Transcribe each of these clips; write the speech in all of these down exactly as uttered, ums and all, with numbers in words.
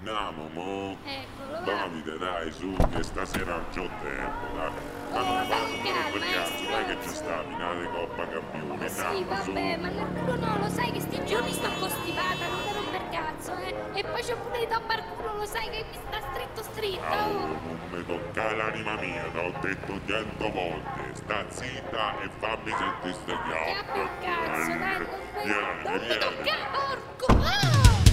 Andiamo, mo. Eccolo, va. Davide, dai, su, che stasera non c'ho tempo, dai. Ma Eh, non vai, vado per calma, per eh, cazzo, dai che stronzo. ci sta, finale di Coppa Campioni, Ma sì, andiamo, su. vabbè, ma nel culo no, lo sai che sti giorni sto costipata, non per un per cazzo, eh. E poi c'ho pure di toppa al culo, lo sai che mi sta stritto stritto, Ah, oh. non mi toccare l'anima mia, te l'ho detto cento volte. Sta zitta e fammi sentire ste Che abbia il cazzo, dai, non mi, Vieni, non mi vieni. tocca, porco! Ah!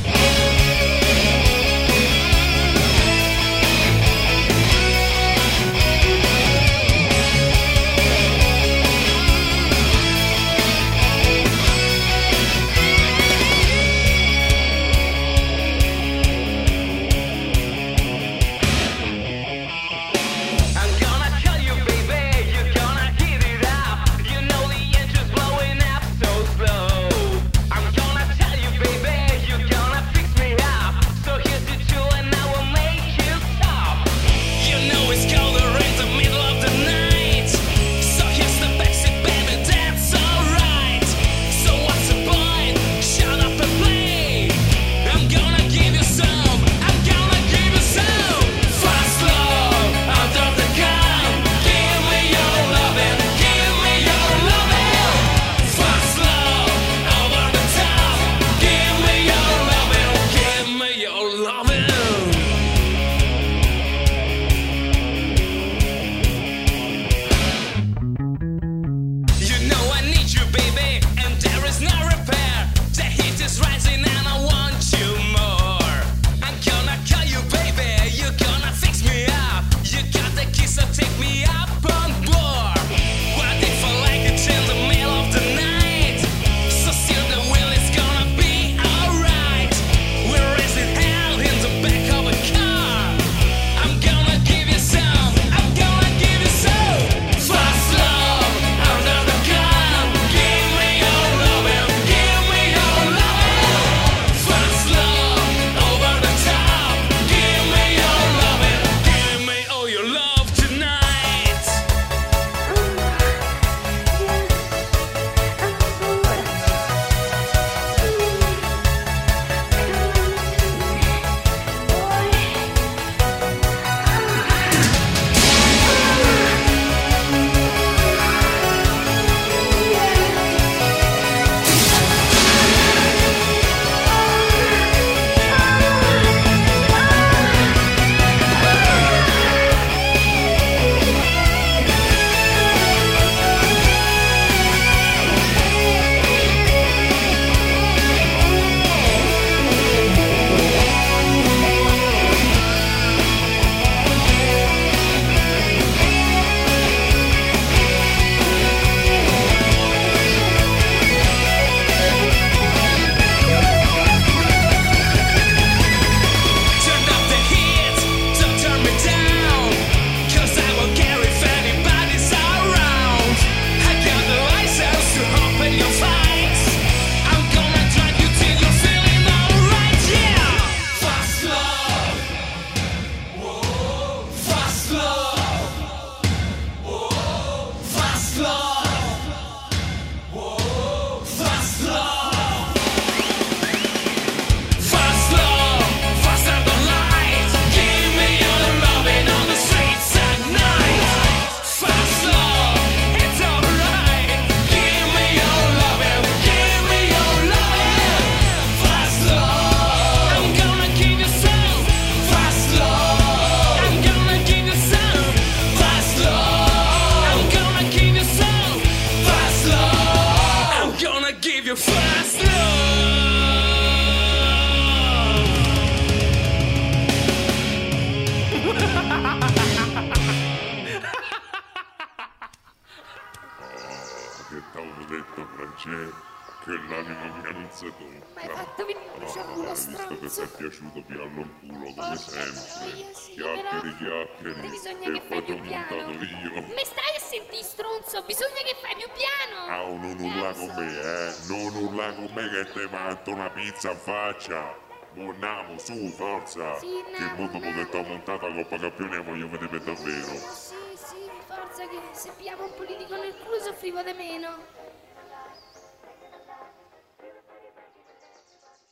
Che t'avevo detto, Francesco, che l'anima mia non si tocca. Ma hai fatto venire un bruciaculo, Ah, visto che ti stronzo. è piaciuto, piallo il culo come Porca sempre. troia, sì, Chiacchieri, però chiacchieri, bisogna e che poi fai ti ho più piano. montato io. Mi stai a sentire, stronzo? Bisogna che fai più piano. Ah, non urla con me, eh! Non urla con me che ti metto una pizza in faccia! Mo andiamo, su, forza! Sì, Che andiamo, mo dopo che andiamo. ti ho montato la Coppa Campione voglio vedere davvero! Sì, sì, forza che se pigliavo un politico nel culo soffrivo di meno.